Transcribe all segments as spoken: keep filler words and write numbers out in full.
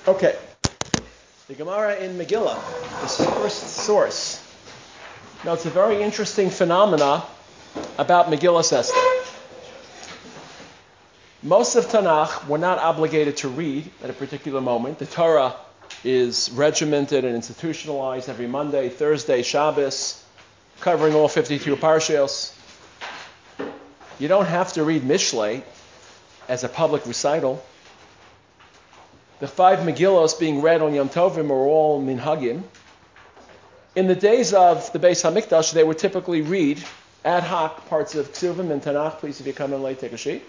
Okay, the Gemara in Megillah, this first source. Now, it's a very interesting phenomena about Megillah Esther. Most of Tanakh we're not obligated to read at a particular moment. The Torah is regimented and institutionalized every Monday, Thursday, Shabbos, covering all fifty-two parshas. You don't have to read Mishlei as a public recital. The five Megillos being read on Yom Tovim are all minhagim. In the days of the Beis HaMikdash, they would typically read ad hoc parts of Ksuvim and Tanakh. Please, if you come in late, take a sheet.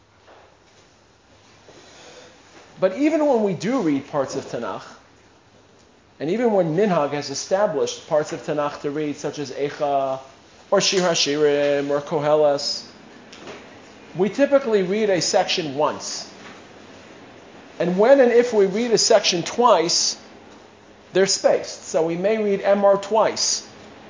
But even when we do read parts of Tanakh, and even when Minhag has established parts of Tanakh to read, such as Eicha, or Shir HaShirim, or Koheles, we typically read a section once. And when and if we read a section twice, they're spaced. So we may read Emor twice.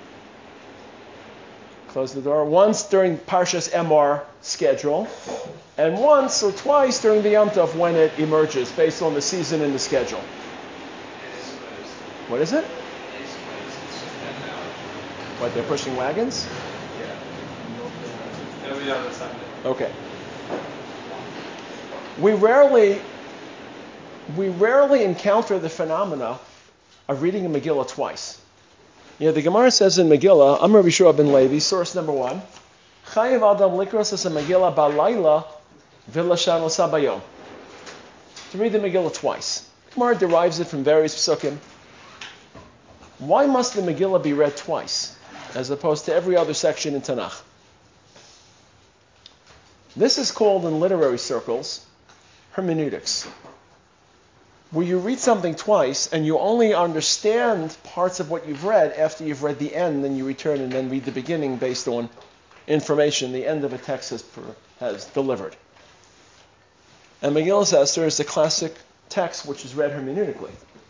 Close the door. Once during Parshas Emor schedule, and once or twice during the Yom Tov when it emerges, based on the season and the schedule. What is it? What, they're pushing wagons? Yeah. Every other Sunday. Okay. We rarely, we rarely encounter the phenomena of reading a Megillah twice. You know, the Gemara says in Megillah, Amar Bishua ben Levi, source number one, Chayiv Adam Likros as a Megillah Balayla Vilashan Sabayom. To read the Megillah twice. Gemara derives it from various psukim. Why must the Megillah be read twice, as opposed to every other section in Tanakh? This is called in literary circles hermeneutics, where you read something twice and you only understand parts of what you've read after you've read the end, then you return and then read the beginning based on information the end of a text has, has delivered. And Megillah Esther is the classic text which is read hermeneutically.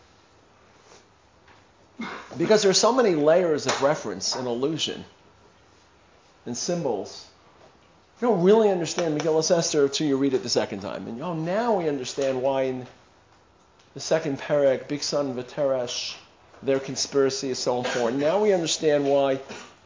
Because there are so many layers of reference and allusion and symbols, you don't really understand Megillah Esther until you read it the second time. And oh, now we understand why in the second perek, Bigsan V'Teresh, their conspiracy is so important. Now we understand why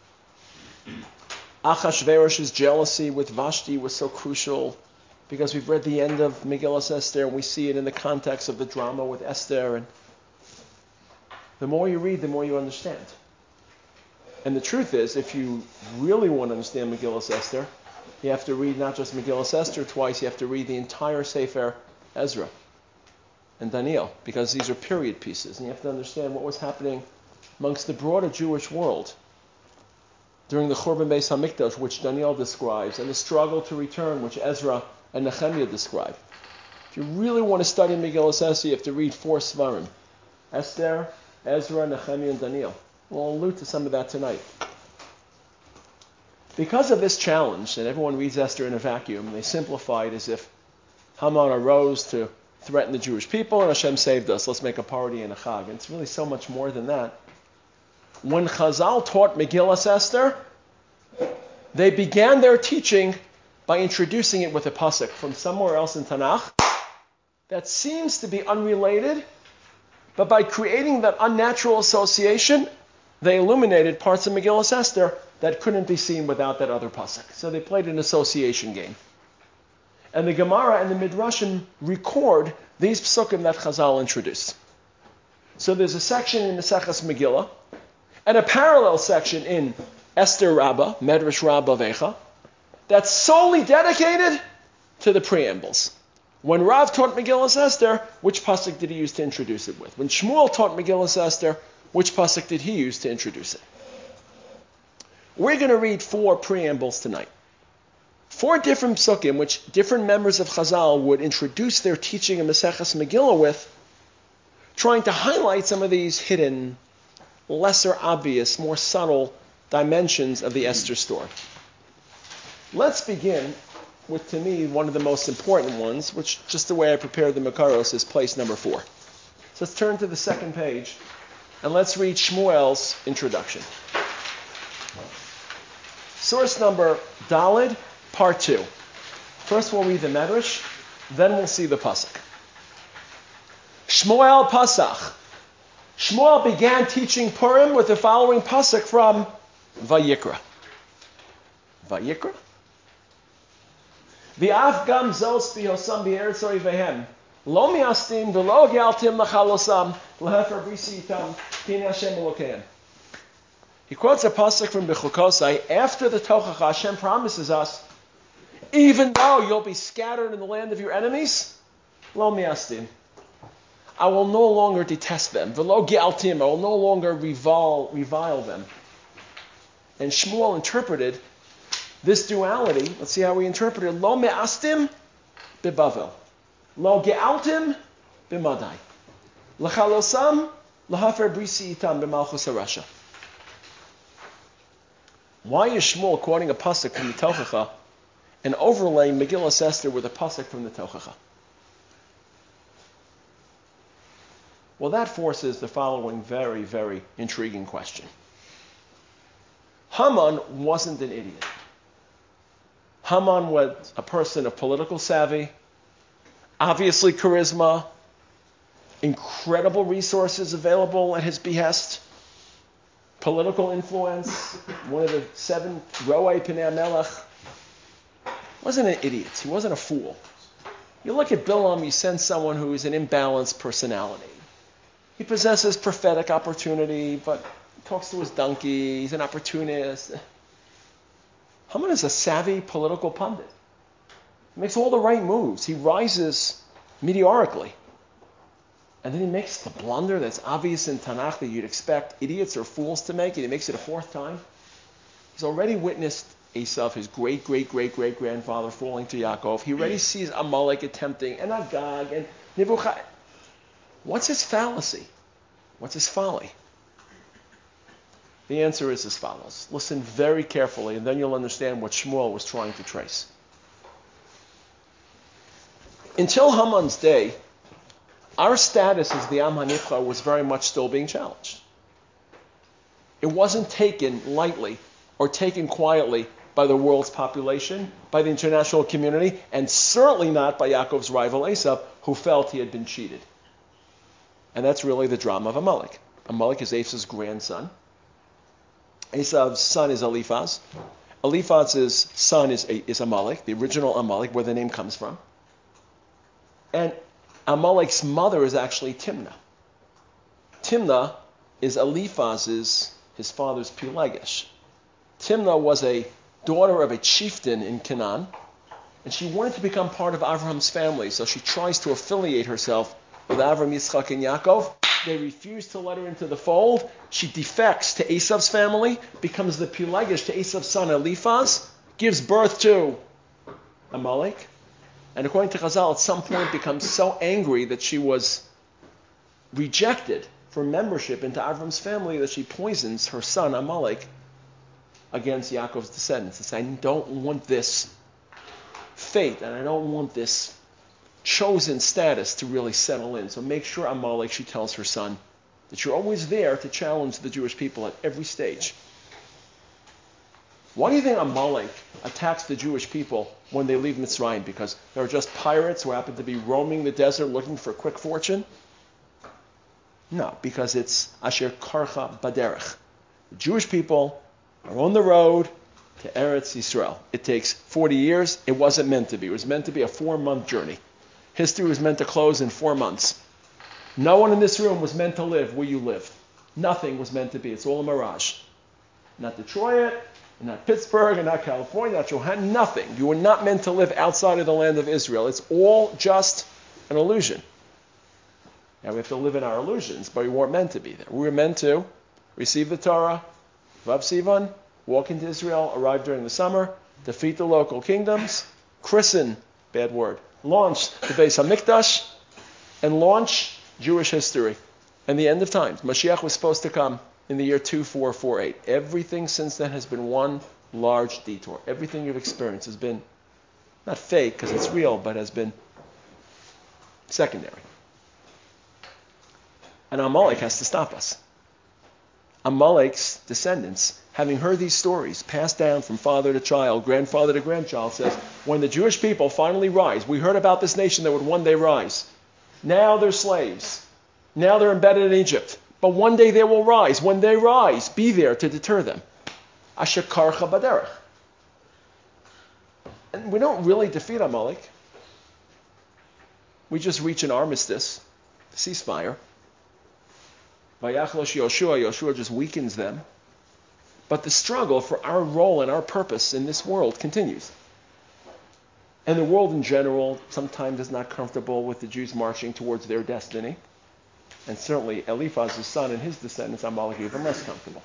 Achashverosh's jealousy with Vashti was so crucial, because we've read the end of Megillah Esther and we see it in the context of the drama with Esther. And the more you read, the more you understand. And the truth is, if you really want to understand Megillah Esther, you have to read not just Megillah Esther twice, you have to read the entire Sefer Ezra and Daniel, because these are period pieces. And you have to understand what was happening amongst the broader Jewish world during the Churban Beis HaMikdash, which Daniel describes, and the struggle to return, which Ezra and Nehemiah describe. If you really want to study Megillah Esther, you have to read four Svarim: Esther, Ezra, Nehemiah, and Daniel. We'll allude to some of that tonight. Because of this challenge, that everyone reads Esther in a vacuum, they simplify it as if Haman arose to threaten the Jewish people and Hashem saved us. Let's make a party and a chag. And it's really so much more than that. When Chazal taught Megillah Esther, they began their teaching by introducing it with a pasuk from somewhere else in Tanakh that seems to be unrelated, but by creating that unnatural association, they illuminated parts of Megillah Esther that couldn't be seen without that other pasuk. So they played an association game. And the Gemara and the Midrashim record these psukim that Chazal introduced. So there's a section in Maseches Megillah, and a parallel section in Esther Rabbah, Medrash Rabbah Vecha, that's solely dedicated to the preambles. When Rav taught Megillah Esther, which pasuk did he use to introduce it with? When Shmuel taught Megillah Esther, which pasuk did he use to introduce it? We're going to read four preambles tonight. Four different psukim, which different members of Chazal would introduce their teaching in Maseches Megillah with, trying to highlight some of these hidden, lesser obvious, more subtle dimensions of the Esther story. Let's begin with, to me, one of the most important ones, which, just the way I prepared the Makaros, is place number four. So let's turn to the second page, and let's read Shmuel's introduction. Source number Daled, part two. First we'll read the Medrash, then we'll see the pasuk. Shmuel Pasach. Shmuel began teaching Purim with the following pasuk from Vayikra. Vayikra? V'af gam zos b'yosam b'eretz oivehem. Lo mi'astim v'lo gyaltim l'chalosam l'hefer brisi itam k'nei Hashem Elokeim. He quotes a pasuk from Bechukosai. After the Tochacha, Hashem promises us, even though you'll be scattered in the land of your enemies, lo mi'astim, I will no longer detest them. V'lo gyaltim, I will no longer revile, revile them. And Shmuel interpreted this duality. Let's see how we interpret it. Lo me'astim bebavel. Lo ge'altim b'madai. L'chalosam l'hafer brisi itam b'malchus harasha. Why is Shmuel quoting a pasuk from the Tochacha and overlaying Megillah Esther with a pasuk from the Tochacha? Well, that forces the following very, very intriguing question. Haman wasn't an idiot. Haman was a person of political savvy, obviously charisma, incredible resources available at his behest, political influence, one of the seven Ro'ei Pnei HaMelech. Wasn't an idiot. He wasn't a fool. You look at Bilam, you sense someone who is an imbalanced personality. He possesses prophetic opportunity, but talks to his donkey. He's an opportunist. Haman is a savvy political pundit. He makes all the right moves. He rises meteorically. And then he makes the blunder that's obvious in Tanakh that you'd expect idiots or fools to make, and he makes it a fourth time. He's already witnessed Esav, his great, great, great, great grandfather, falling to Yaakov. He already sees Amalek attempting, and Agag, and Nebuchadnezzar. What's his fallacy? What's his folly? The answer is as follows. Listen very carefully, and then you'll understand what Shmuel was trying to trace. Until Haman's day, our status as the Am HaNibchar was very much still being challenged. It wasn't taken lightly or taken quietly by the world's population, by the international community, and certainly not by Yaakov's rival Esav, who felt he had been cheated. And that's really the drama of Amalek. Amalek is Esav's grandson. Esav's son is Eliphaz. Eliphaz's son is, is Amalek, the original Amalek, where the name comes from. And Amalek's mother is actually Timnah. Timnah is Eliphaz's, his father's Pelegesh. Timnah was a daughter of a chieftain in Canaan, and she wanted to become part of Avram's family, so she tries to affiliate herself with Avram, Yitzchak, and Yaakov. They refuse to let her into the fold. She defects to Esav's family, becomes the Pelegesh to Esav's son Eliphaz, gives birth to Amalek, and according to Chazal, at some point becomes so angry that she was rejected for membership into Avram's family that she poisons her son Amalek against Yaakov's descendants. And says, I don't want this fate, and I don't want this chosen status to really settle in. So make sure, Amalek, she tells her son, that you're always there to challenge the Jewish people at every stage. Why do you think Amalek attacks the Jewish people when they leave Mitzrayim? Because they're just pirates who happen to be roaming the desert looking for quick fortune? No, because it's Asher Karcha Baderech. The Jewish people are on the road to Eretz Yisrael. It takes forty years. It wasn't meant to be. It was meant to be a four-month journey. History was meant to close in four months. No one in this room was meant to live where you live. Nothing was meant to be. It's all a mirage. Not Detroit, not Pittsburgh, and not California, not Johannesburg, nothing. You were not meant to live outside of the land of Israel. It's all just an illusion. Now we have to live in our illusions, but we weren't meant to be there. We were meant to receive the Torah, Vav Sivan, walk into Israel, arrive during the summer, defeat the local kingdoms, christen, bad word, launch the Beis HaMikdash, and launch Jewish history and the end of times. Mashiach was supposed to come in the year two four four eight. Everything since then has been one large detour. Everything you've experienced has been not fake because it's real, but has been secondary. And Amalek has to stop us. Amalek's descendants, having heard these stories passed down from father to child, grandfather to grandchild, says, when the Jewish people finally rise, we heard about this nation that would one day rise. Now they're slaves. Now they're embedded in Egypt. But one day they will rise. When they rise, be there to deter them. Asher karcha baderech. And we don't really defeat Amalek. We just reach an armistice, ceasefire. Vayachlosh Yoshua, Yoshua just weakens them. But the struggle for our role and our purpose in this world continues. And the world in general sometimes is not comfortable with the Jews marching towards their destiny. And certainly Eliphaz's son and his descendants, Amalek, even less comfortable.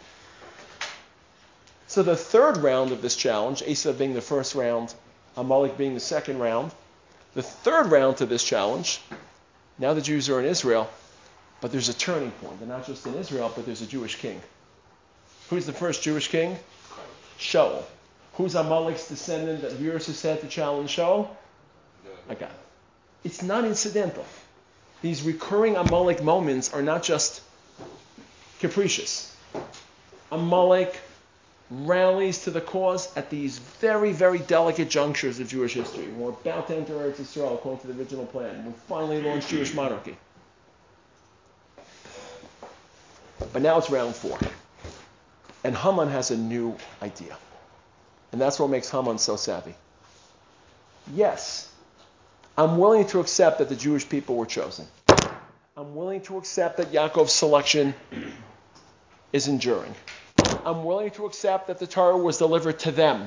So the third round of this challenge, Asa being the first round, Amalek being the second round, the third round to this challenge, now the Jews are in Israel, but there's a turning point. They're not just in Israel, but there's a Jewish king. Who's the first Jewish king? Shaul. Who's Amalek's descendant that Virus has said to challenge Shaul? Agag. It's not incidental. These recurring Amalek moments are not just capricious. Amalek rallies to the cause at these very, very delicate junctures of Jewish history. We're about to enter Eretz Yisrael according to the original plan. We finally launched Jewish monarchy. But now it's round four. And Haman has a new idea. And that's what makes Haman so savvy. Yes, I'm willing to accept that the Jewish people were chosen. I'm willing to accept that Yaakov's selection is enduring. I'm willing to accept that the Torah was delivered to them.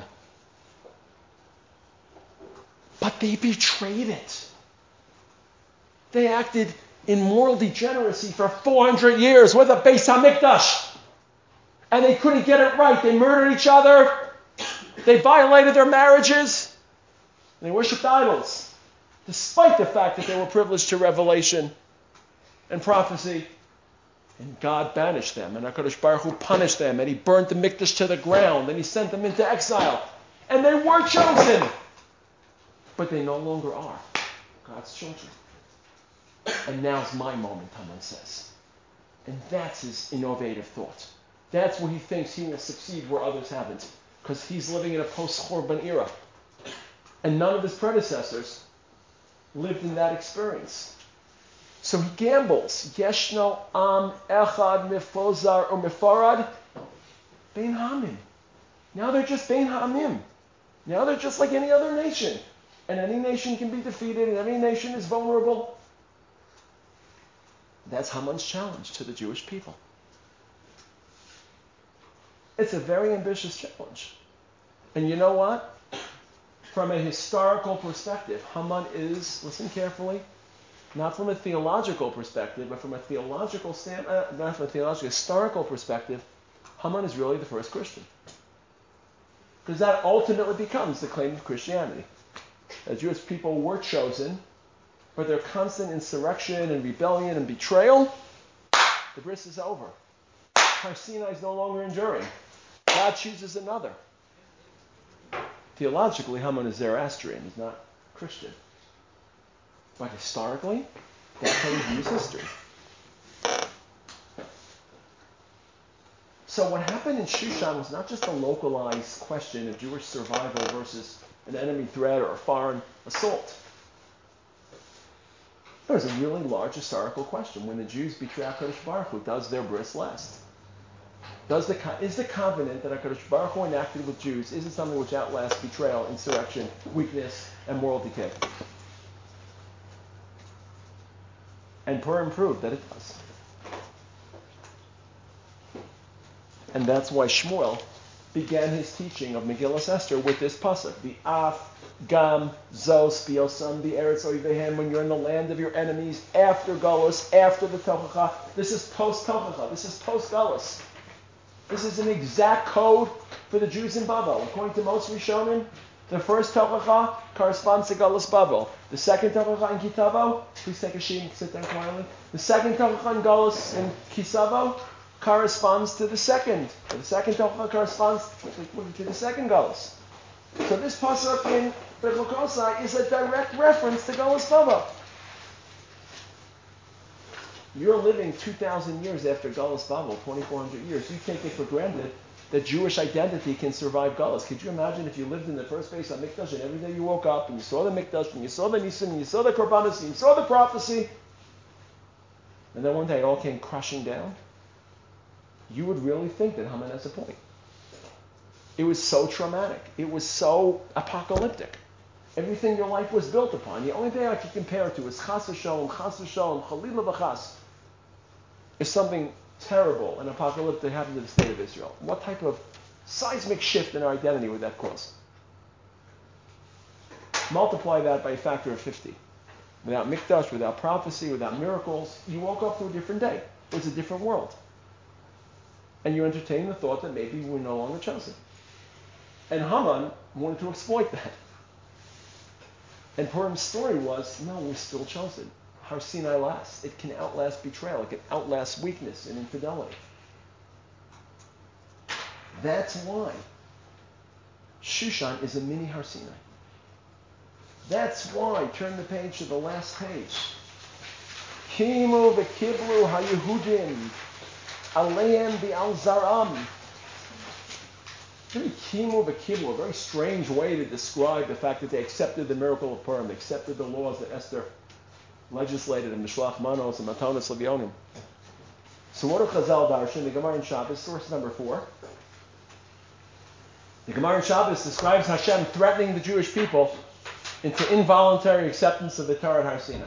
But they betrayed it. They acted in moral degeneracy for four hundred years with a Beis HaMikdash. And they couldn't get it right. They murdered each other. They violated their marriages. They worshipped idols. Despite the fact that they were privileged to revelation and prophecy. And God banished them. And HaKadosh Baruch Hu punished them. And He burnt the Mikdash to the ground. And He sent them into exile. And they were chosen. But they no longer are God's children. And now's my moment, Haman says. And that's his innovative thought. That's where he thinks he will succeed where others haven't. Because he's living in a post-Churban era. And none of his predecessors lived in that experience. So he gambles. Yeshno am echad mifozar or mifarad bein hamim. Now they're just bein hamim. Now they're just like any other nation. And any nation can be defeated and every nation is vulnerable. That's Haman's challenge to the Jewish people. It's a very ambitious challenge. And you know what? From a historical perspective, Haman is, listen carefully, not from a theological perspective, but from a theological stand, uh, not from a theological, historical perspective, Haman is really the first Christian. Because that ultimately becomes the claim of Christianity. The Jewish people were chosen, but their constant insurrection and rebellion and betrayal, the bris is over. Har Sinai is no longer enduring. God chooses another. Theologically, Haman is Zoroastrian. He's not Christian. But historically, that's how he views history. So what happened in Shushan was not just a localized question of Jewish survival versus an enemy threat or a foreign assault. It was a really large historical question. When the Jews betray HaKadosh Baruch Hu, does their bris last? Does the, is the covenant that HaKadosh Baruch Hu enacted with Jews, is it something which outlasts betrayal, insurrection, weakness, and moral decay? And Purim proved that it does. And that's why Shmuel began his teaching of Megillas Esther with this pasuk: the af gam zos biosam the eretz oivehem, when you're in the land of your enemies, after Galus, after the Tochacha. This is post-Tochacha. This is post-Galus. This is an exact code for the Jews in Bavel. According to most Rishonim, the first Tochacha corresponds to Galus Bavel. The second Tochacha in Kitavo, please take a sheet and sit down quietly. The second Tochacha in Galus in Kisavo corresponds to the second. The second Tochacha corresponds to the second Galus. So this pasuk in Bechukosai is a direct reference to Galus Bavel. You're living two thousand years after Galus Bavel, twenty-four hundred years. You take it for granted that Jewish identity can survive Galus. Could you imagine if you lived in the first Beis HaMikdash and every day you woke up and you saw the Mikdash and you saw the Nisim and you saw the Korbanos and you saw the prophecy and then one day it all came crashing down, you would really think that Haman has a point. It was so traumatic. It was so apocalyptic. Everything your life was built upon. The only thing I can compare it to is chas v'sholom, chas v'sholom, chalila v'chas, is something terrible and apocalyptic happened to the state of Israel. What type of seismic shift in our identity would that cause? Multiply that by a factor of fifty. Without mikdash, without prophecy, without miracles, you woke up to a different day. It was a different world. And you entertained the thought that maybe we're no longer chosen. And Haman wanted to exploit that. And Purim's story was, no, we're still chosen. Har Sinai lasts. It can outlast betrayal. It can outlast weakness and infidelity. That's why Shushan is a mini Har Sinai. That's why, turn the page to the last page. Kimu v'kiblu ha-Yehudim aleim v'al zaram. Very kimu v'kiblu, a very strange way to describe the fact that they accepted the miracle of Purim, they accepted the laws that Esther legislated in Mishlach Manos and Matanos Levionim. So what are Chazal Darshan? The Gemara in Shabbos, source number four. The Gemara in Shabbos describes Hashem threatening the Jewish people into involuntary acceptance of the Torah at Har Sinai.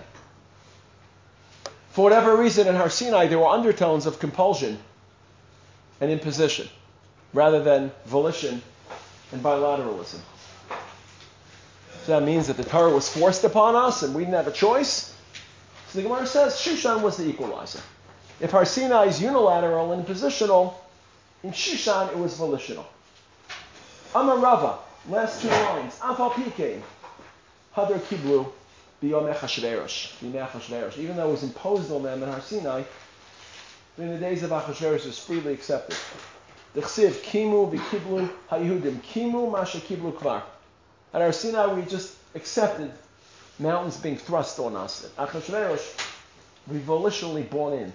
For whatever reason, in Har Sinai, there were undertones of compulsion and imposition, rather than volition and bilateralism. So that means that the Torah was forced upon us and we didn't have a choice. So the Gemara says Shushan was the equalizer. If Har Sinai is unilateral and impositional, in Shushan it was volitional. Amar Rava, last two lines. Afal Pikein, Hadar Kiblu, Biyom Achashverosh. Even though it was imposed on them in Har Sinai, in the days of Achashverosh it was freely accepted. The Chsiv, Kimu v'Kiblu ha-Yehudim. Kimu masha Kiblu kvar. At Har Sinai we just accepted mountains being thrust on us. At Achashverosh, we volitionally born in.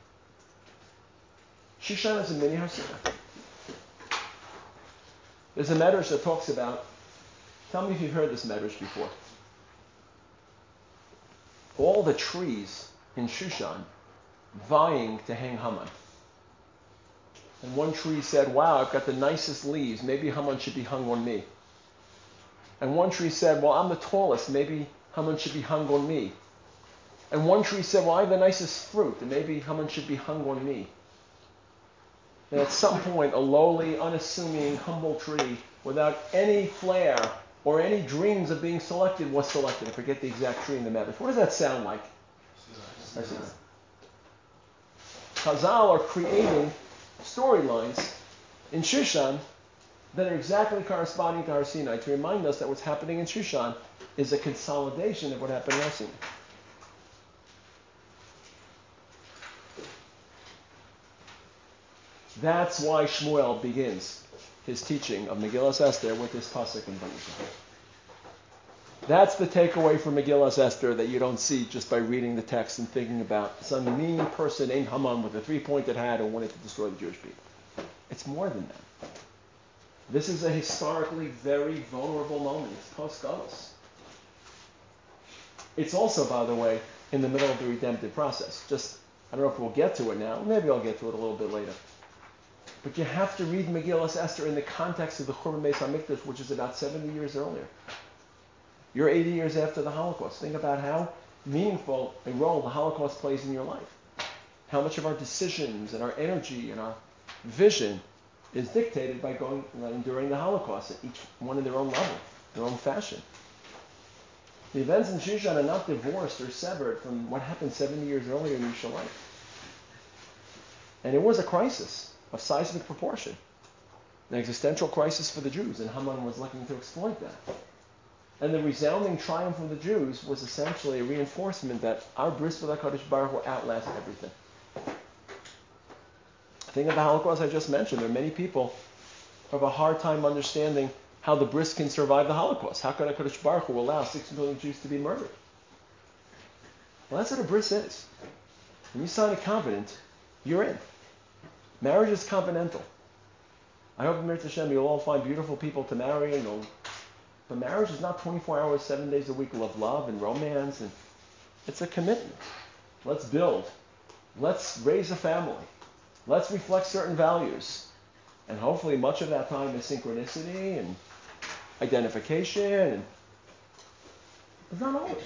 Shushan is a mini Har Sinai. There's a medrash that talks about, tell me if you've heard this medrash before. All the trees in Shushan vying to hang Haman. And one tree said, wow, I've got the nicest leaves. Maybe Haman should be hung on me. And one tree said, well, I'm the tallest. Maybe Haman should be hung on me. And one tree said, well, I have the nicest fruit. And maybe Haman should be hung on me. And at some point, a lowly, unassuming, humble tree, without any flair or any dreams of being selected, was selected. I forget the exact tree in the Medrash. What does that sound like? Chazal are creating storylines in Shushan that are exactly corresponding to Har Sinai to remind us that what's happening in Shushan is a consolidation of what happened in Har Sinai. That's why Shmuel begins his teaching of Megillas Esther with this pasuk in Vayikra. That's the takeaway from Megillas Esther that you don't see just by reading the text and thinking about some mean person named Haman with a three-pointed hat who wanted to destroy the Jewish people. It's more than that. This is a historically very vulnerable moment. It's post-Galus. It's also, by the way, in the middle of the redemptive process. Just, I don't know if we'll get to it now. Maybe I'll get to it a little bit later. But you have to read Megillas Esther in the context of the Churban Beis HaMikdash, which is about seventy years earlier. You're eighty years after the Holocaust. Think about how meaningful a role the Holocaust plays in your life. How much of our decisions and our energy and our vision is dictated by going enduring the Holocaust, at each one in their own level, their own fashion. The events in Shushan are not divorced or severed from what happened seventy years earlier in Yerushalayim. And it was a crisis of seismic proportion, an existential crisis for the Jews, and Haman was looking to exploit that. And the resounding triumph of the Jews was essentially a reinforcement that our bris with HaKadosh Baruch Hu outlasts everything. Think of the Holocaust I just mentioned. There are many people who have a hard time understanding how the bris can survive the Holocaust. How could HaKadosh Baruch Hu allow six million Jews to be murdered? Well, that's what a bris is. When you sign a covenant, you're in. Marriage is covenantal. I hope, Mir Hashem, you'll all find beautiful people to marry, and you'll, but marriage is not twenty-four hours, seven days a week of love and romance, and it's a commitment. Let's build Let's raise a family. Let's reflect certain values. And hopefully much of that time is synchronicity and identification. And, but not always.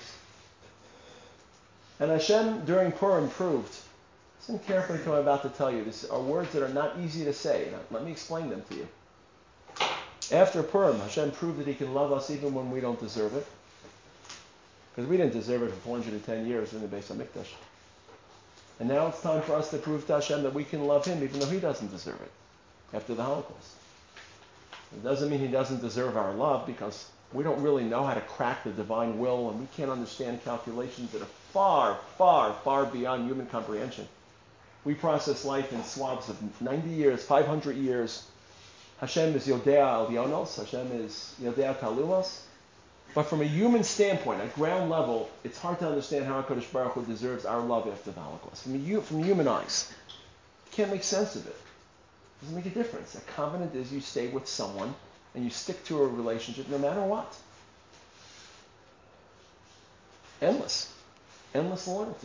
And Hashem during Purim proved, listen carefully to what I'm about to tell you. These are words that are not easy to say. Now, let me explain them to you. After Purim, Hashem proved that He can love us even when we don't deserve it. Because we didn't deserve it for four hundred ten years in the Beis HaMikdash. And now it's time for us to prove to Hashem that we can love Him even though He doesn't deserve it after the Holocaust. It doesn't mean He doesn't deserve our love because we don't really know how to crack the divine will and we can't understand calculations that are far, far, far beyond human comprehension. We process life in swabs of ninety years, five hundred years. Hashem is Yodea Elyonos, Hashem is Yodea Kalumos. But from a human standpoint, at ground level, it's hard to understand how HaKadosh Baruch Hu deserves our love after the Holocaust. From, a, from human eyes, you can't make sense of it. It doesn't make a difference. A covenant is you stay with someone and you stick to a relationship no matter what. Endless. Endless loyalty.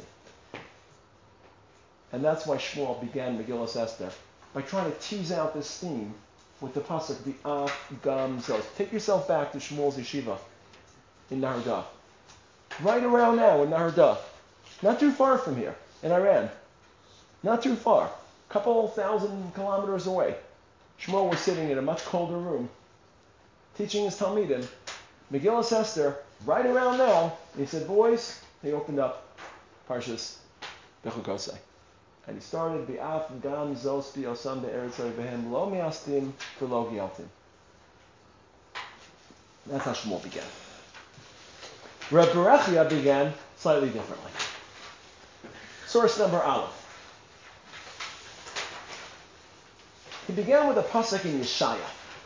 And that's why Shmuel began Megillas Esther by trying to tease out this theme with the pasuk V'af Gam Zos. Take yourself back to Shmuel's yeshiva in Nahar. Right around now in Nahar. Not too far from here, in Iran. Not too far. A couple thousand kilometers away. Shmuel was sitting in a much colder room, teaching his Talmidim Megillas Esther right around now. And he said, boys, he opened up Parshas Bechukosai. And he started, V'af Gam Zos B'yosam Be'eretz Vehem Lo Miastim V'lo Gialtim. That's how Shmuel began. Reb Berechia began slightly differently. Source number Aleph. He began with a pasuk in Yeshaya.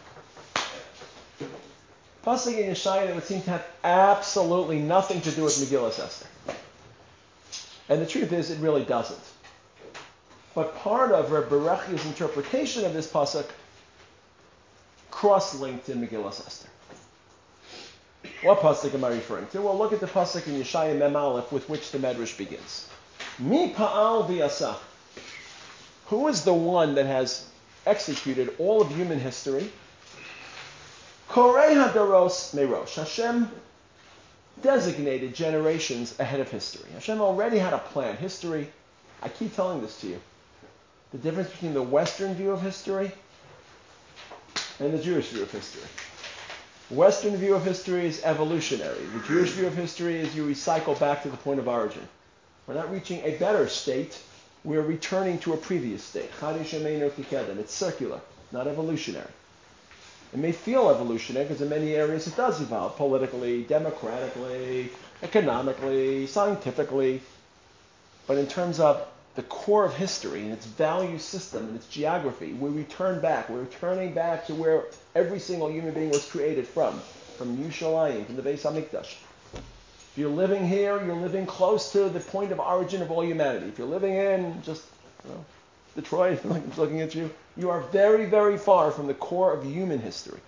Pasuk in Yeshaya that would seem to have absolutely nothing to do with Megillas Esther. And the truth is, it really doesn't. But part of Reb Berechia's interpretation of this pasuk cross-linked in Megillas Esther. What pasuk am I referring to? Well, look at the pasuk in Yeshaya Mem Aleph with which the Medrash begins. Mi pa'al v'yasa. Who is the one that has executed all of human history? Korei hadaros merosh. Hashem designated generations ahead of history. Hashem already had a plan. History, I keep telling this to you. The difference between the Western view of history and the Jewish view of history. Western view of history is evolutionary. The Jewish view of history is you recycle back to the point of origin. We're not reaching a better state. We're returning to a previous state. It's circular, not evolutionary. It may feel evolutionary because in many areas it does evolve. Politically, democratically, economically, scientifically. But in terms of the core of history and its value system and its geography, we return back. We're returning back to where every single human being was created from, from Yerushalayim, from the Beis HaMikdash. If you're living here, you're living close to the point of origin of all humanity. If you're living in just, you know, Detroit, like I'm looking at you, you are very, very far from the core of human history.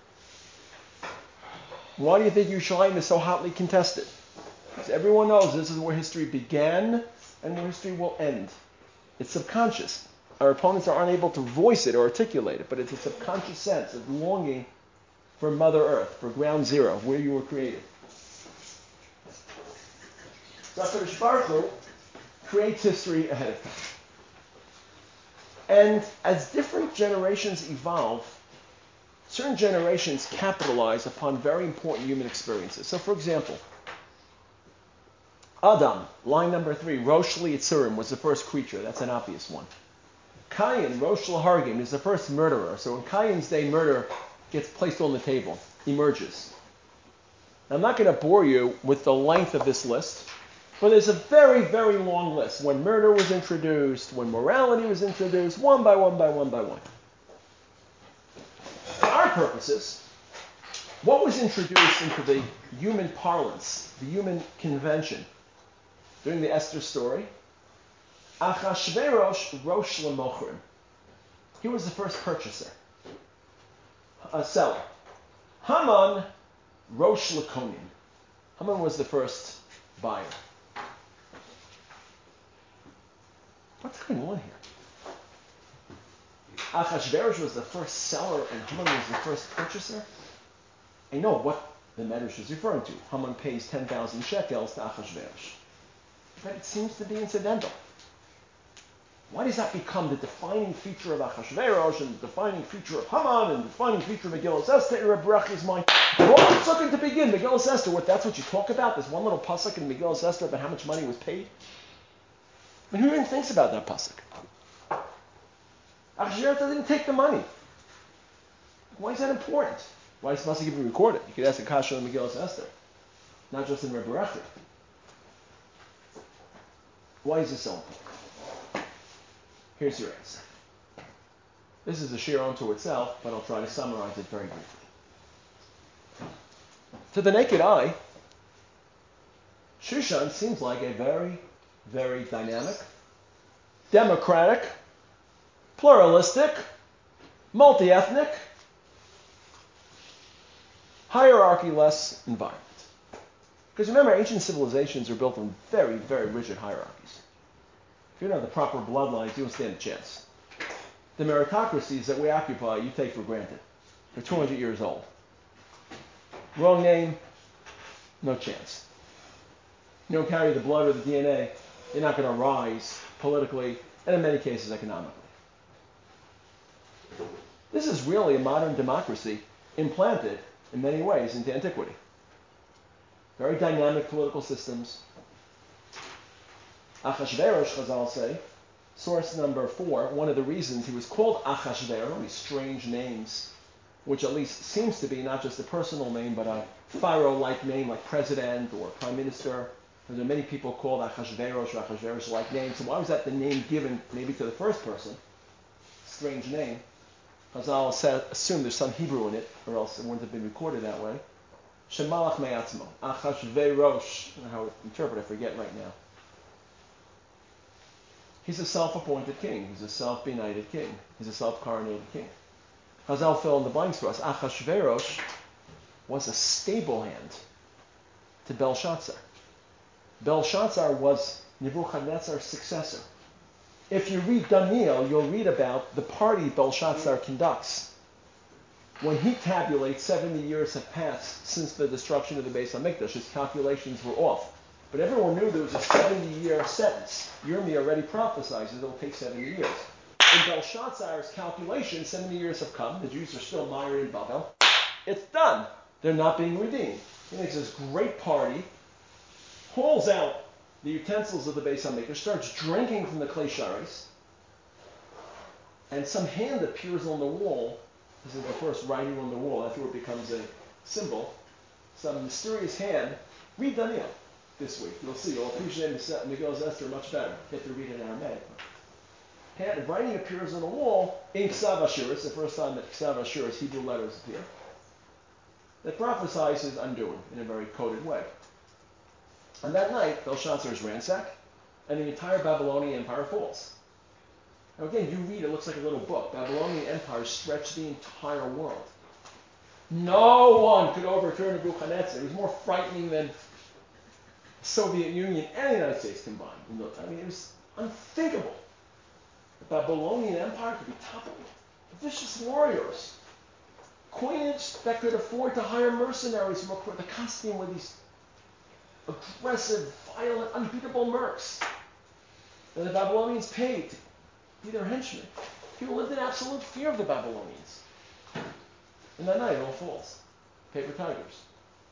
Why do you think Yerushalayim is so hotly contested? Because everyone knows this is where history began and where history will end. It's subconscious. Our opponents are unable to voice it or articulate it, but it's a subconscious sense of longing for Mother Earth, for ground zero, where you were created. So HaKadosh Baruch Hu creates history ahead of time. And as different generations evolve, certain generations capitalize upon very important human experiences. So for example, Adam, line number three, Rosh Yitzurim was the first creature. That's an obvious one. Cain, Rosh Hargim, is the first murderer. So in Cain's day, murder gets placed on the table, emerges. Now, I'm not going to bore you with the length of this list, but there's a very, very long list. When murder was introduced, when morality was introduced, one by one by one by one. For our purposes, what was introduced into the human parlance, the human convention, during the Esther story? Achashverosh Rosh L'Mochrim. He was the first purchaser, a seller. Haman Rosh L'Konim. Haman was the first buyer. What's going on here? Achashverosh was the first seller and Haman was the first purchaser. I know what the Medrash is referring to. Haman pays ten thousand shekels to Achashverosh. But it seems to be incidental. Why does that become the defining feature of Achashverosh and the defining feature of Haman and the defining feature of Megillah Esther in Reb Berechi's mind? All it's looking to begin, Megillah Esther, what that's what you talk about, there's one little pasuk in Megillah Esther about how much money was paid. I mean, who even thinks about that pasuk? Achashverosh didn't take the money. Why is that important? Why is the pasuk even recorded? You could ask a kasha in Megillah Esther, not just in Reb Berechi. Why is this so important? Here's your answer. This is a shir unto itself, but I'll try to summarize it very briefly. To the naked eye, Shushan seems like a very, very dynamic, democratic, pluralistic, multi-ethnic, hierarchy-less environment. Because remember, ancient civilizations are built on very, very rigid hierarchies. If you don't have the proper bloodlines, you don't stand a chance. The meritocracies that we occupy, you take for granted. They're two hundred years old. Wrong name, no chance. You don't carry the blood or the D N A, you're not going to rise politically and in many cases economically. This is really a modern democracy implanted in many ways into antiquity. Very dynamic political systems. Achashverosh, Chazal say, source number four, one of the reasons he was called Achashverosh, these strange names, which at least seems to be not just a personal name, but a pharaoh-like name like president or prime minister. There are many people called Achashverosh or Achashverosh-like names. So why was that the name given maybe to the first person? Strange name. Chazal said, assume there's some Hebrew in it, or else it wouldn't have been recorded that way. Shemalach me'atzmo. Achashverosh. I don't know how to interpret it, I forget right now. He's a self-appointed king. He's a self-benighted king. He's a self-coronated king. Chazal fill in the blanks for us. Achashverosh was a stable hand to Belshazzar. Belshazzar was Nebuchadnezzar's successor. If you read Daniel, you'll read about the party Belshazzar conducts. When he tabulates seventy years have passed since the destruction of the Beis HaMikdash, his calculations were off. But everyone knew there was a seventy-year sentence. Yirmiyah already prophesies that it'll take seventy years. In Belshazzar's calculation, seventy years have come. The Jews are still mired in Babel. It's done. They're not being redeemed. He makes this great party, hauls out the utensils of the Beis HaMikdash, starts drinking from the Klei Sharis, and some hand appears on the wall. This is the first writing on the wall. After it becomes a symbol. Some mysterious hand. Read Daniel this week. You'll see. You'll appreciate Megillah Esther much better. You have to read it in Aramaic. Hand, writing appears on the wall in Ksav Ashuris, the first time that Ksav Ashuris, Hebrew letters appear, that prophesies his undoing in a very coded way. On that night, Belshazzar is ransacked, and the entire Babylonian Empire falls. Now again, you read, it looks like a little book. Babylonian Empire stretched the entire world. No one could overturn Nebuchadnezzar. It was more frightening than the Soviet Union and the United States combined. I mean, it was unthinkable. The Babylonian Empire could be toppled. Vicious warriors. Coinage that could afford to hire mercenaries from the costume with these aggressive, violent, unbeatable mercs that the Babylonians paid to be their henchmen. People lived in absolute fear of the Babylonians. And that night it all falls. Paper tigers.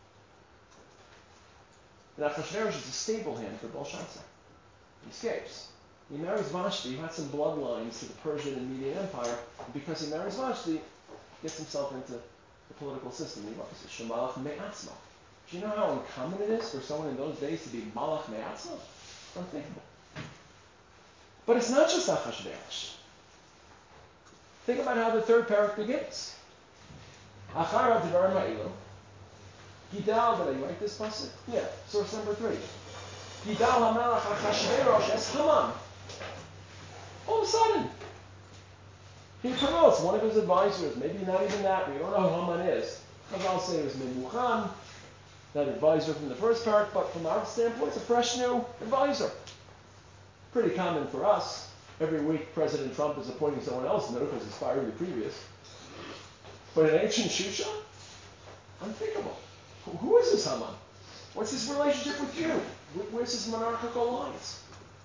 And Achashverosh is a stable hand for Belshazzar. He escapes. He marries Vashti, who had some bloodlines to the Persian and Median Empire, and because he marries Vashti, gets himself into the political system. He loves it. Shemalach me'atzma. Do you know how uncommon it is for someone in those days to be malach me'atzma? Unthinkable. But it's not just Achashverosh. Think about how the third parak begins. Achar ha'devarim ha'elu. Gidal, did I write this pasuk? Yeah, source number three. Gidal ha'melech Achashverosh es Haman. All of a sudden, he promotes one of his advisors, maybe not even that, we don't know who Haman is. I'll say it was Memuchan, that advisor from the first part, but from our standpoint, it's a fresh new advisor. Pretty common for us. Every week, President Trump is appointing someone else new because he's firing the previous. But in ancient Shushan, unthinkable. Who, who is this Haman? What's his relationship with you? Where's his monarchical alliance?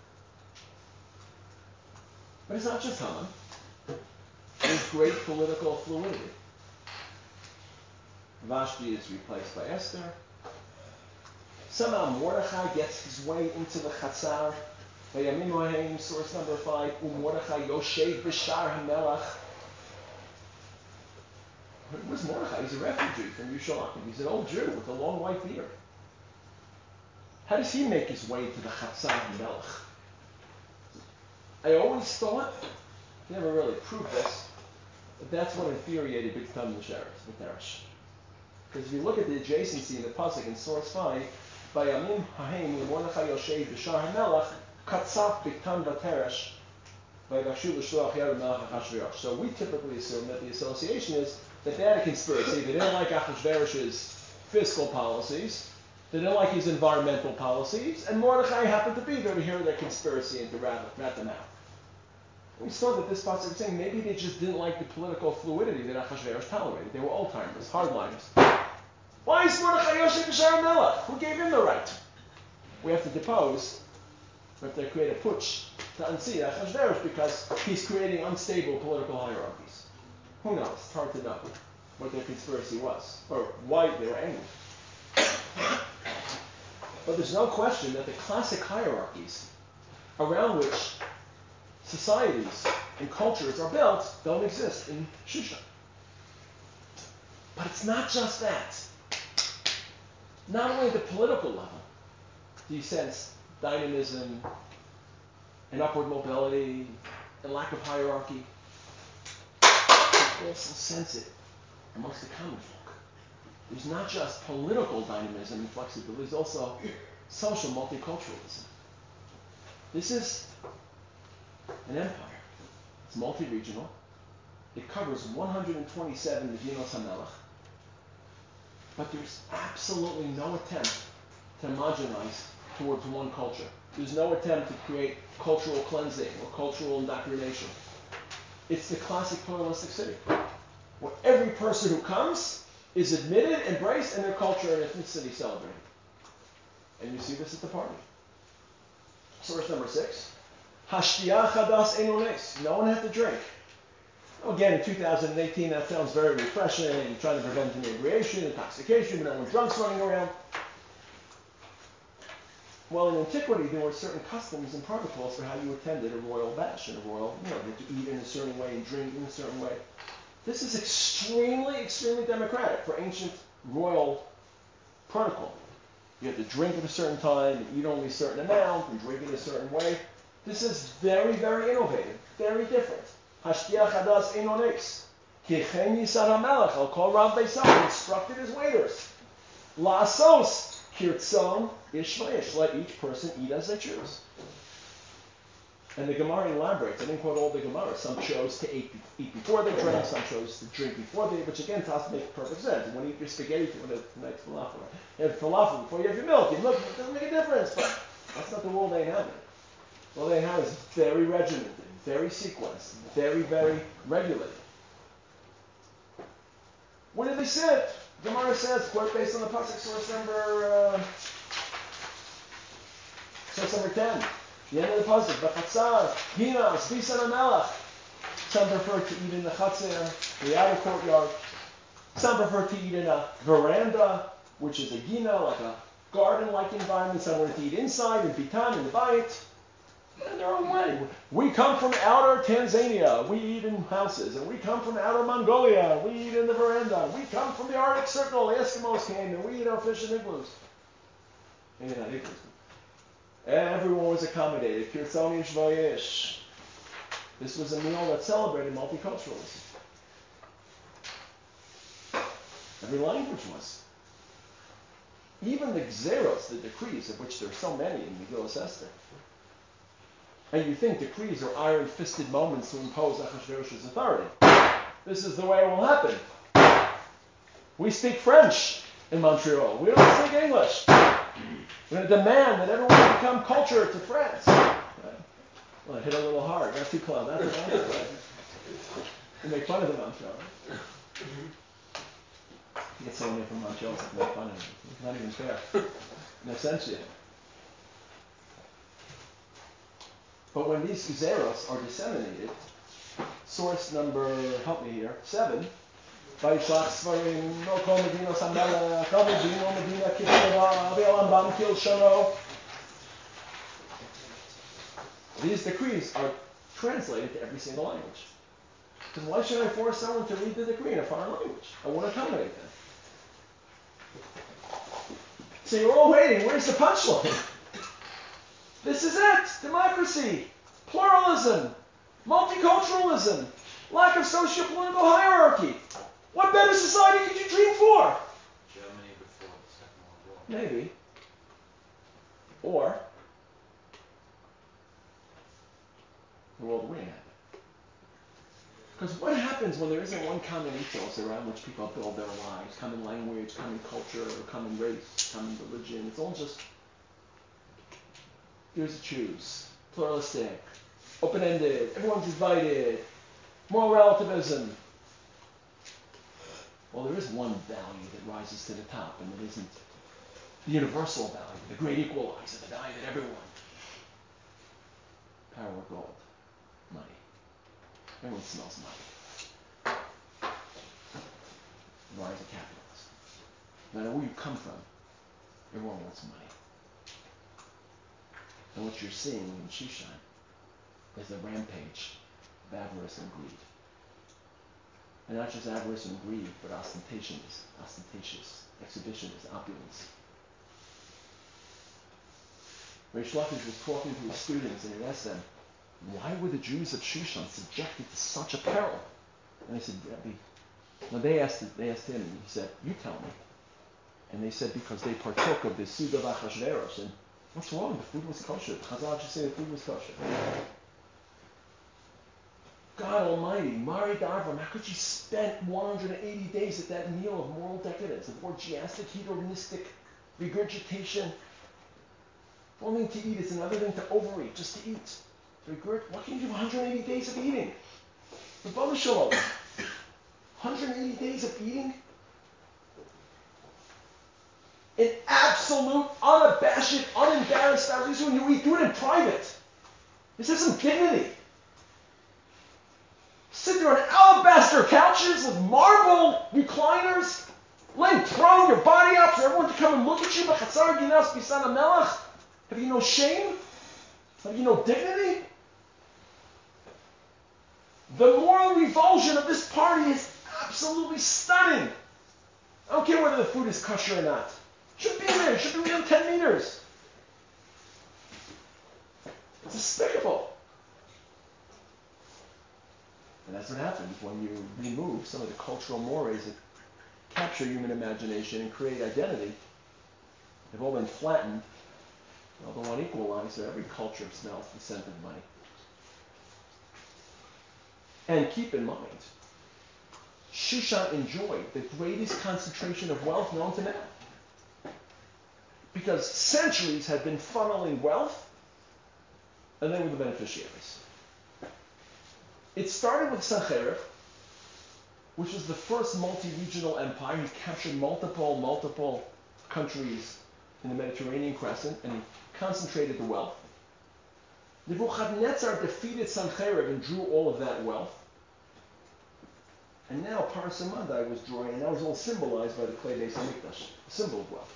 But it's not just Haman. There's great political fluidity. Vashti is replaced by Esther. Somehow Mordechai gets his way into the Chatzar. Vayamim Haim, source number five, Mordechai Yoshev B'Shar HaMelech. Where's Mordechai? He's a refugee from Yerushalayim. He's an old Jew with a long white beard. How does he make his way to the Chatzar HaMelech? I always thought, never really proved this, but that's what infuriated Big Tam L'Teresh. Because if you look at the adjacency in the pasuk in source five, Vayamim Haim Mordechai Yoshev B'Shar HaMelech Katzaf Biktan V'Teresh Vaygashu L'Shloach Yad Melech Achashverosh. So we typically assume that the association is that they had a conspiracy. They didn't like Achashverosh's fiscal policies. They didn't like his environmental policies. And Mordechai happened to be there to hear their conspiracy and to rat, rat them out. We saw that this pasuk was saying maybe they just didn't like the political fluidity that Achashverosh tolerated. They were old-timers, hardliners. Why is Mordechai Yoshev B'Shar HaMelech? Who gave him the right? We have to depose. We have to create a putsch to unseat Achashverosh because he's creating unstable political hierarchies. Who knows? It's hard to know what their conspiracy was or why they were angry. But there's no question that the classic hierarchies around which societies and cultures are built don't exist in Shushan. But it's not just that. Not only at the political level do you sense dynamism and upward mobility and lack of hierarchy, you also sense it amongst the common folk. There's not just political dynamism and flexibility, there's also social multiculturalism. This is an empire. It's multi-regional. It covers one hundred twenty-seven Medinos HaMelech. But there's absolutely no attempt to homogenize towards one culture. There's no attempt to create cultural cleansing or cultural indoctrination. It's the classic pluralistic city, where every person who comes is admitted, embraced, and their culture and ethnicity celebrated. And you see this at the party. Source number six. Hashtiyah chadas eino nes. No one had to drink. Again, in two thousand eighteen, that sounds very refreshing. You're trying to prevent inebriation, intoxication, but no one drunks running around. Well, in antiquity, there were certain customs and protocols for how you attended a royal bash and a royal, you know, you had to eat in a certain way and drink in a certain way. This is extremely, extremely democratic for ancient royal protocol. You have to drink at a certain time and eat only a certain amount and drink in a certain way. This is very, very innovative, very different. Hashtiyah chadas eino nes. Kichen yisad hamelech al kol rav beisam instructed his waiters. La'asos kirtzon ish v'ish. Let each person eat as they choose. And the Gemara elaborates. I didn't quote all the Gemara. Some chose to eat, eat before they drank. Some chose to drink before they, which again does make perfect sense. You want to eat your spaghetti for the tonight's falafel. You have falafel before you have your milk. Your milk it doesn't make a difference. But that's not the world they inhabit. The world they inhabit is very regimented, very sequenced, very, very regulated. Where do they sit? Gemara says, quote based on the pasuk, source number, uh, source number ten. The end of the pasuk, B'chatzar, Ginas, Bisan HaMelech. Some prefer to eat in the chatzar, the outer courtyard. Some prefer to eat in a veranda, which is a gina, like a garden-like environment. Some want to eat inside, in bitan, in the bayit. In their own way. We come from outer Tanzania, we eat in houses. And we come from outer Mongolia, we eat in the veranda. We come from the Arctic Circle, the Eskimos came, and we eat our fish in igloos. Maybe not igloos. Everyone was accommodated. Kirtzon ish v'yish. This was a meal that celebrated multiculturalism. Every language was. Even the gzeros, the decrees, of which there are so many in Megillas Esther. And you think decrees are iron-fisted moments to impose Achashverosh's authority. This is the way it will happen. We speak French in Montreal. We don't speak English. We're going to demand that everyone become cultured to France. Well, it hit a little hard. Not too close. Not too close. You make fun of the Montreal. You get someone from Montreal to make fun of him. It's not even fair. In a sense, yet. But when these gezeros are disseminated, source number, help me here, seven, וישלח ספרים, לא כל מדינות המלך, כל מדינה ומדינה כתובה, ועולם בם כלשונו. These decrees are translated to every single language. Because why should I force someone to read the decree in a foreign language? I won't accommodate them. So you're all waiting. Where's the punchline? This is it. Democracy, pluralism, multiculturalism, lack of socio-political hierarchy. What better society could you dream for? Germany before the Second World War. Maybe. Or the world we inhabit. Because what happens when there isn't one common ethos around which people build their lives? Common language, common culture, common race, common religion. It's all just, here's to choose. Pluralistic, open-ended, everyone's invited, moral relativism. Well, there is one value that rises to the top, and it isn't the universal value, the great equalizer, the value that everyone. Power of gold, money. Everyone smells money. The rise of capitalism. No matter where you come from, everyone wants money. And what you're seeing in Shushan is the rampage of avarice and greed. And not just avarice and greed, but ostentatious, ostentatious, exhibitionist, opulence. Reish Lakish was talking to his students and he asked them, why were the Jews of Shushan subjected to such a peril? And they said, Rabbi, no, they asked, they asked him, and he said, you tell me. And they said, because they partook of the Suda of Achashverosh, and what's wrong? The food was kosher. The Chazal just say the food was kosher. God Almighty, Mari Darvam, how could you spend one hundred eighty days at that meal of moral decadence, of orgiastic, hedonistic regurgitation? One thing to eat is another thing to overeat, just to eat. Regurg- what can you do one hundred eighty days of eating? The Baba Shalom. one hundred eighty days of eating? In absolute, unabashed, unembarrassed reason when you eat, do it in private. Is there some dignity? Sit there on alabaster couches with marble recliners, laying prone your body out for everyone to come and look at you. Have you no shame? Have you no dignity? The moral revulsion of this party is absolutely stunning. I don't care whether the food is kosher or not. It should be there. It should be within ten meters. It's despicable. And that's what happens when you remove some of the cultural mores that capture human imagination and create identity. They've all been flattened. Although one equalizer, every culture smells the scent of money. And keep in mind, Shushan enjoyed the greatest concentration of wealth known to man. Because centuries had been funneling wealth, and they were the beneficiaries. It started with Sancherib, which was the first multi-regional empire. He captured multiple, multiple countries in the Mediterranean crescent, and he concentrated the wealth. Nebuchadnezzar defeated Sancherib and drew all of that wealth. And now Parsamandai was drawing, and that was all symbolized by the clay Beis Hamikdash, a symbol of wealth.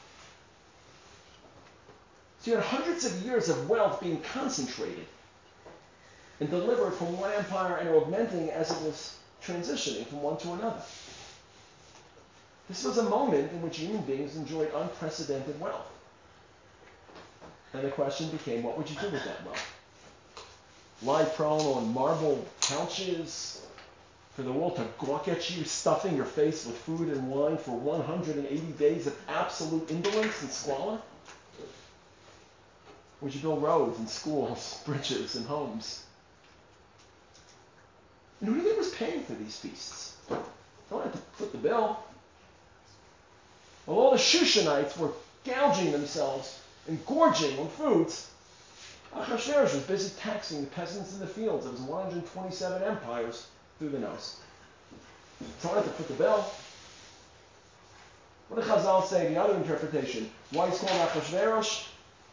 So you had hundreds of years of wealth being concentrated and delivered from one empire and augmenting as it was transitioning from one to another. This was a moment in which human beings enjoyed unprecedented wealth. And the question became, what would you do with that wealth? Lie prone on marble couches for the world to gawk at you, stuffing your face with food and wine for one hundred eighty days of absolute indolence and squalor? Would you build roads and schools, bridges and homes? And who do you think was paying for these feasts? No one had to foot the bill. Well, all the Shushanites were gouging themselves and gorging on foods. Achashverosh was busy taxing the peasants in the fields of his one hundred twenty-seven empires through the nose. Trying to put the bill. What did Chazal say, the other interpretation? Why he's called Achashverosh?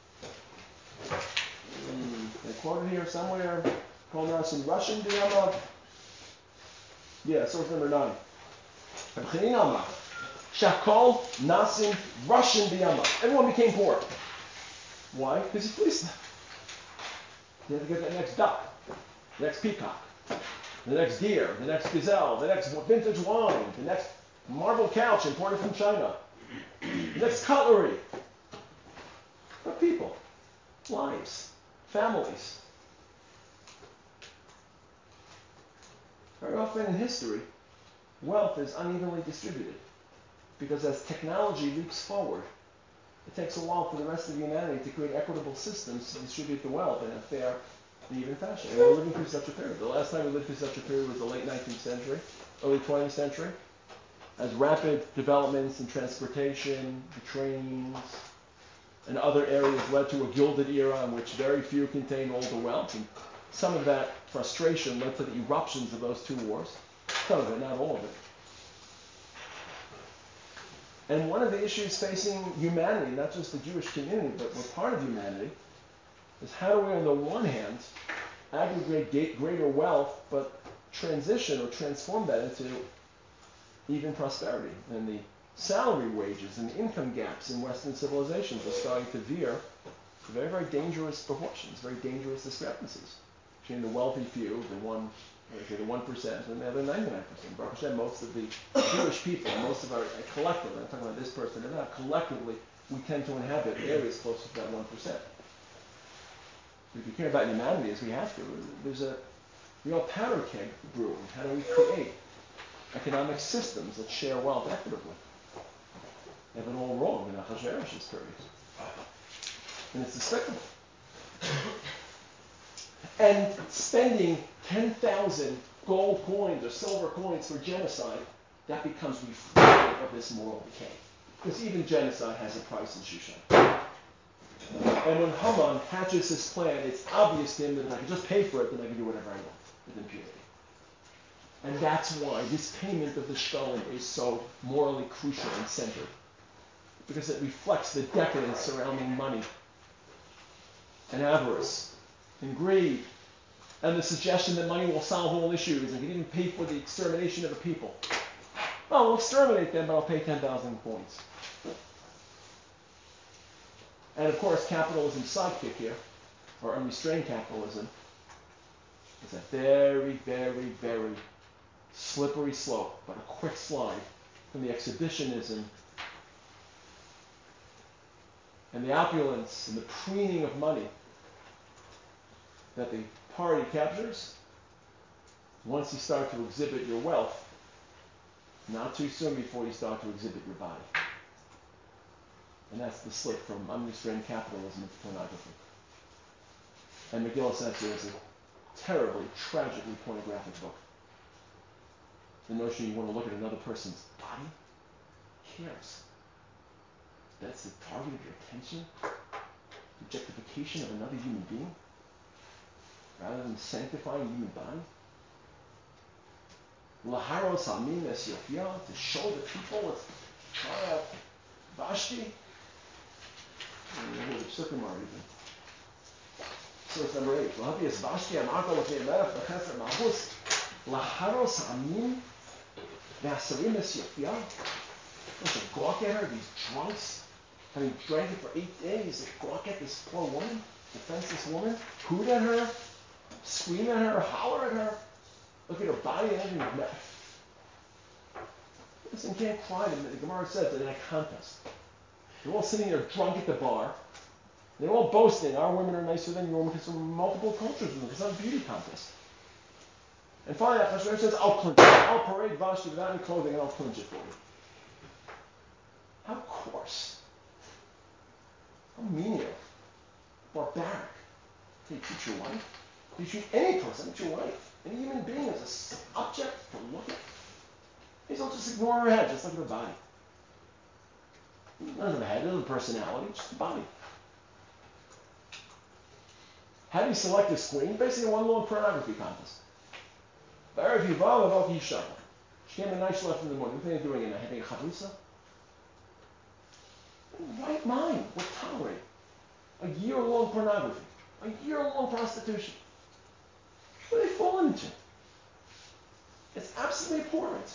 Hmm, they quoted here somewhere, called us in Russian, Biyama. Yeah, source number nine. Shakol Nasim Russian Biyama. Everyone became poor. Why? Because he fleeced them. You had to get that next duck, the next peacock, the next deer, the next gazelle, the next vintage wine, the next marble couch imported from China, the next cutlery. But people, lives, families. Very often in history, wealth is unevenly distributed because as technology leaps forward, it takes a while for the rest of humanity to create equitable systems to distribute the wealth in a fair and even fashion. And we're living through such a period. The last time we lived through such a period was the late nineteenth century, early twentieth century. As rapid developments in transportation, the trains, and other areas led to a gilded era in which very few contained all the wealth. And some of that frustration led to the eruptions of those two wars. Some of it, not all of it. And one of the issues facing humanity, not just the Jewish community, but we're part of humanity, is how do we, on the one hand, aggregate greater wealth, but transition or transform that into even prosperity? And the salary wages and the income gaps in Western civilizations are starting to veer to very, very dangerous proportions, very dangerous discrepancies between the wealthy few, the one, okay, the one percent, and the other ninety-nine percent. Baruch Hashem, most of the Jewish people, most of our, collectively, I'm talking about this person and that, collectively, we tend to inhabit areas closer to that one percent. If you care about humanity, as we have to, there's a real powder keg brewing. How do we create economic systems that share wealth equitably? They have it all wrong in Achashverosh's period. And it's despicable. And spending ten thousand gold coins or silver coins for genocide, that becomes reflective of this moral decay. Because even genocide has a price in Shushan. And when Haman hatches his plan, it's obvious to him that if I can just pay for it, then I can do whatever I want with impunity. And that's why this payment of the shkolim is so morally crucial and centered. Because it reflects the decadence surrounding money and avarice and greed and the suggestion that money will solve all issues and can even pay for the extermination of a people. Oh, we'll exterminate them, but I'll pay ten thousand coins. And of course, capitalism's sidekick here, or unrestrained capitalism, is a very, very, very slippery slope, but a quick slide from the exhibitionism and the opulence and the preening of money that the party captures. Once you start to exhibit your wealth, not too soon before you start to exhibit your body. And that's the slip from unrestrained capitalism to pornography. And Megillah Esther is a terribly, tragically pornographic book. The notion you want to look at another person's body? Who cares? That's the target of your attention? Objectification of another human being? Rather than sanctifying a human body? Laharos Amin Es Yofia, to show the people, let's try out Vashti. And the Sukkah even. Source number eight. Lahavi Es Vashti Amarko Lefei Melech V'Cheser Malchus. Laharos Amin Ve'asarim Es Yofia. Don't you gawk at her, these drunks, having drank it for eight days, they gawk at this poor woman, defenseless woman, hoot at her, scream at her, holler at her, look at her body and everything. Listen, you can't cry. The Gemara says that in a contest. They're all sitting there drunk at the bar. They're all boasting, our women are nicer than your women because there are multiple cultures in them. It's not a beauty contest. And finally, Achashverosh says, I'll cleanse it. I'll parade Vashti without any clothing and I'll cleanse it for you. How coarse. How menial. Barbaric. Can you treat your wife? Can you treat any person, not your wife? Any human being as an object to look at? They don't just ignore her head, just look at her body. None of the head, none of the personality, just the body. How do you select this queen? Basically one long pornography contest. She came a nice left in the morning. What are they doing in there? Having a chavrusa? Right mind would tolerate a year-long pornography, a year-long prostitution. What are they falling into? It's absolutely abhorrent.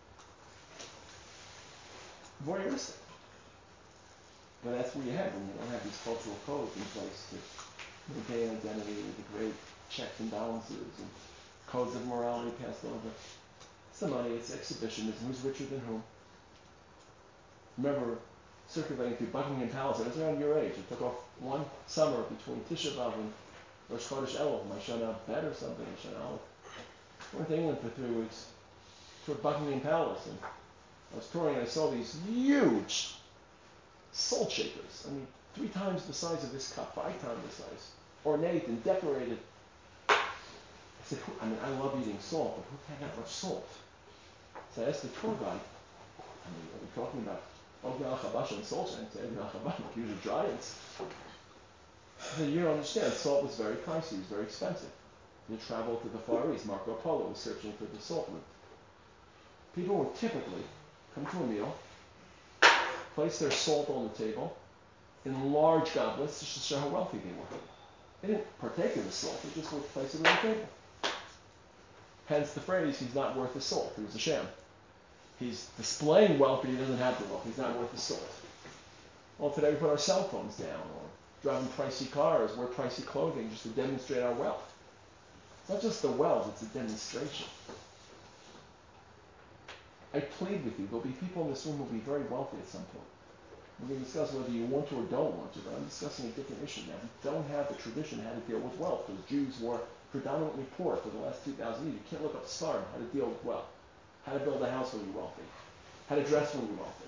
Voyeuristic. But that's where you head when you don't have these cultural codes in place to maintain identity with the great checks and balances and codes of morality passed over. It's the money, it's exhibitionism, who's richer than whom. Remember, circulating through Buckingham Palace, I was around your age. It took off one summer between Tisha B'Av and Rosh Chodesh Elul, my Shana Bet or something, my Shana Aleph. I went to England for three weeks, toured Buckingham Palace, and I was touring and I saw these huge salt shakers. I mean, three times the size of this cup, five times the size, ornate and decorated. I said, who, I mean, I love eating salt, but who can have that much salt? So I asked the tour guide, I mean, are we talking about Ogna Chabash and salt? And I said, Ogna Chabash, like usually giants. I said, you don't understand, salt was very pricey, it was very expensive. You travel to the Far East, Marco Polo was searching for the salt route. People would typically come to a meal, place their salt on the table in large goblets just to show how wealthy they were. They didn't partake of the salt, they just would place it on the table. Hence the phrase, he's not worth the salt. It was a sham. He's displaying wealth, but he doesn't have the wealth. He's not worth the salt. Well, today we put our cell phones down, or driving pricey cars, wear pricey clothing just to demonstrate our wealth. It's not just the wealth, it's a demonstration. I plead with you, there'll be people in this room who will be very wealthy at some point. We're going to discuss whether you want to or don't want to, but I'm discussing a different issue now. We don't have the tradition how to deal with wealth, because Jews were predominantly poor for the last two thousand years. You can't look up Star how to deal with wealth, how to build a house when you're wealthy, how to dress when you're wealthy.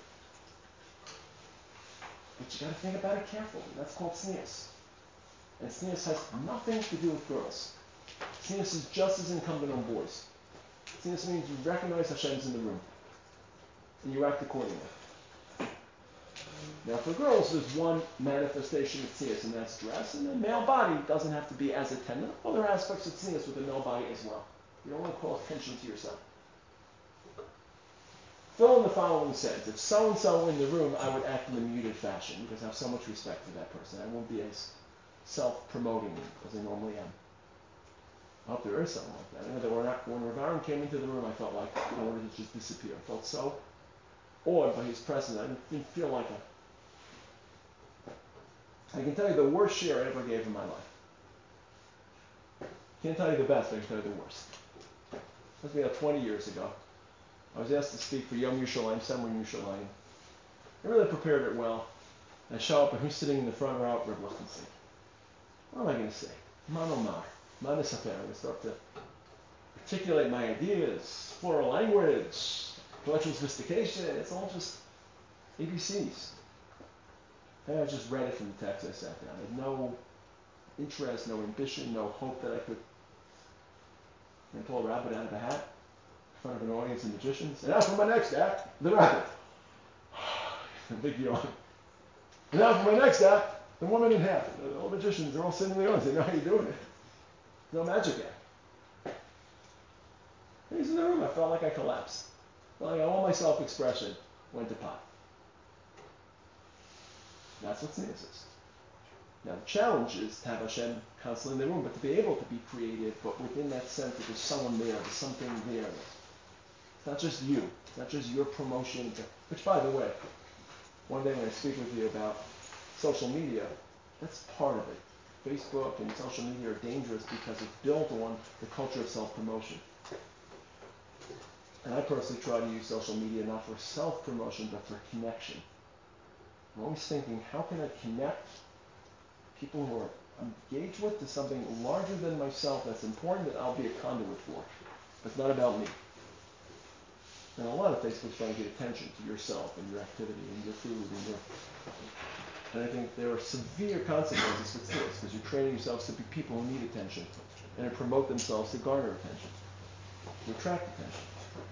But you got to think about it carefully. That's called tznius. And tznius has nothing to do with girls. Tznius is just as incumbent on boys. Tznius means you recognize Hashem's in the room, and you act accordingly. Now for girls, there's one manifestation of tznius, and that's dress, and the male body doesn't have to be as attendant. Well, there are aspects of tznius with the male body as well. You don't want to call attention to yourself. Fill in the following sentence. If so-and-so were in the room, I would act in a muted fashion, because I have so much respect for that person. I won't be as self-promoting as I normally am. I hope there is something like that. I know that when, I, when Rav Aaron came into the room, I felt like I wanted to just disappear. I felt so awed by his presence. I didn't, didn't feel like a... I can tell you the worst share I ever gave in my life. Can't tell you the best, but I can tell you the worst. It must be about twenty years ago. I was asked to speak for Yom Yerushalayim, somewhere in Yerushalayim. I really prepared it well. I show up, and who's sitting in the front row? Rav Lichtenstein. What am I going to say? Man omar. Man esafer. I'm going to start to articulate my ideas, plural language, intellectual sophistication. It's all just A B Cs. And I just read it from the text. I sat down. I had no interest, no ambition, no hope that I could and pull a rabbit out of a hat in front of an audience of magicians. And now for my next act, the rabbit. A big yawn. And now for my next act, the woman in half. All the magicians are all sitting in the audience. They know how you're doing it. No magic act. And he's in the room. I felt like I collapsed. I felt like all my self-expression went to pot. That's what tznius is. Now the challenge is to have Hashem constantly in the room, but to be able to be creative, but within that sense that there's someone there, there's something there. It's not just you. It's not just your promotion. Which, by the way, one day when I speak with you about social media, that's part of it. Facebook and social media are dangerous because it's built on the culture of self-promotion. And I personally try to use social media not for self-promotion, but for connection. I'm always thinking, how can I connect people who are engaged with to something larger than myself that's important that I'll be a conduit for. It's not about me. And a lot of Facebook's trying to get attention to yourself and your activity and your food and your... And I think there are severe consequences with this because you're training yourselves to be people who need attention and to promote themselves to garner attention, to attract attention.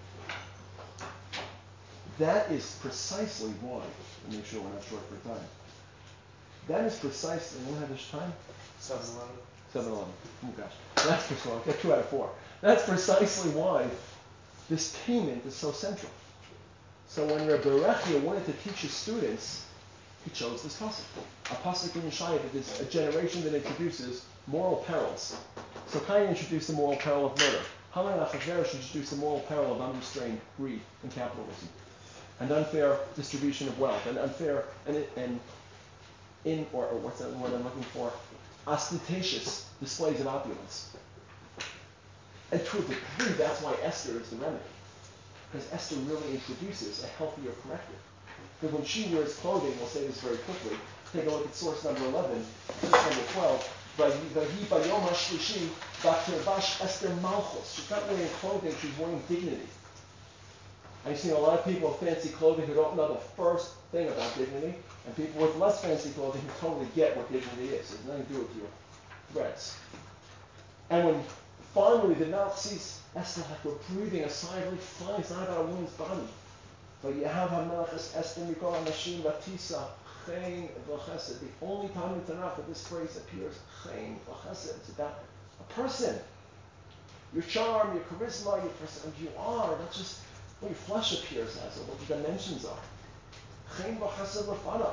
That is precisely why, to make sure we're not short for time, that is precisely, we don't have this time? seven eleven. seven eleven. Oh gosh. That's precisely, I'll get two out of four. That's precisely why this payment is so central. So when Rebbe Berechia wanted to teach his students, he chose this pasuk. A pasuk in Yeshaya that is a generation that introduces moral perils. So Cain introduced the moral peril of murder. Haman and Achashverosh introduced the moral peril of unrestrained greed and capitalism, and unfair distribution of wealth, and unfair and, and in or, or what's that word I'm looking for? Ostentatious displays of opulence. And to a degree, that's why Esther is the remedy. Because Esther really introduces a healthier corrective. Because when she wears clothing, we'll say this very quickly, take a look at source number eleven, source number twelve, Vayhi bayom hashlishi batirvash Esther malchus. She's not wearing clothing, she's wearing dignity. I've seen a lot of people with fancy clothing who don't know the first thing about dignity, and people with less fancy clothing who totally get what dignity is. It has nothing to do with your threats. And when finally the Melch sees Esther like we're breathing a sigh of relief, fine, it's not about a woman's body. But you have HaMelech Esther Mikol HaNashim Vatisa Chaim V'Chesed. The only time in Tanakh that this phrase appears, Chaim V'Chesed. It's about a person. Your charm, your charisma, your person, you are, not just what your flesh appears as or what your dimensions are. Chaim V'Chesed L'Fanav.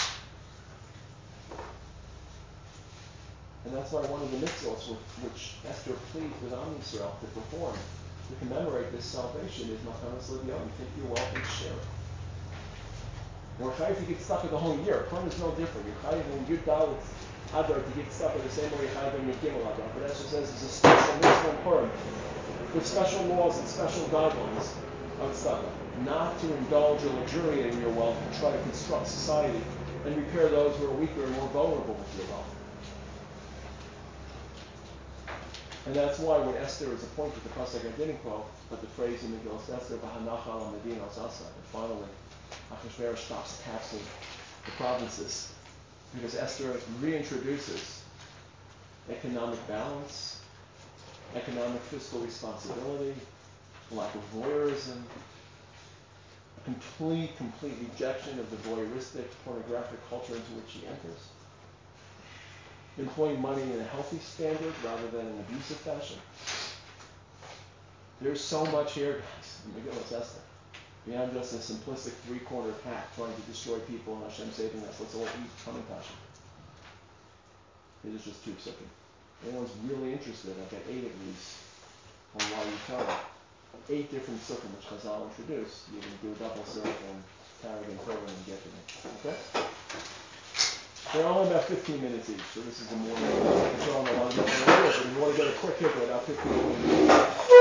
And that's why one of the mitzvahs which Esther pleads with Am Yisrael to perform to commemorate this salvation is Matanas L'Viyam. Take your wealth and share it. And we're chayiv to get stuck with the whole year. Purim is no different. You're chayiv when you're Dalit Adar to get stuck with the same way you're chayiv when you're Gimel Adar. But Esther says there's a special mitzvah in Purim with special laws and special guidelines of tzedakah, not to indulge or luxuriate in your wealth and try to construct society and repair those who are weaker and more vulnerable with your wealth. And that's why when Esther is appointed, the pasuk I didn't quote, but the phrase in Megillah Esther, "V'hanachal al-medina al-zasa," and finally, Achashverosh stops taxing the provinces, because Esther reintroduces economic balance, economic fiscal responsibility, lack of voyeurism, a complete, complete rejection of the voyeuristic, pornographic culture into which she enters. Employing money in a healthy standard rather than an abusive fashion. There's so much here, guys, in Megillah Esther. Beyond just a simplistic three-corner pact trying to destroy people and Hashem saving us. Let's all eat Hamantash. It is just too simple. If anyone's really interested, I've got eight of these on why you tell them. Eight different sukkahs which Chazal introduced. You can do a double circle and carry them forward and get to them. Okay? They're only about fifteen minutes each, so this is the morning. It's on a lot of people, but if you want to get a quick hit, about fifteen minutes.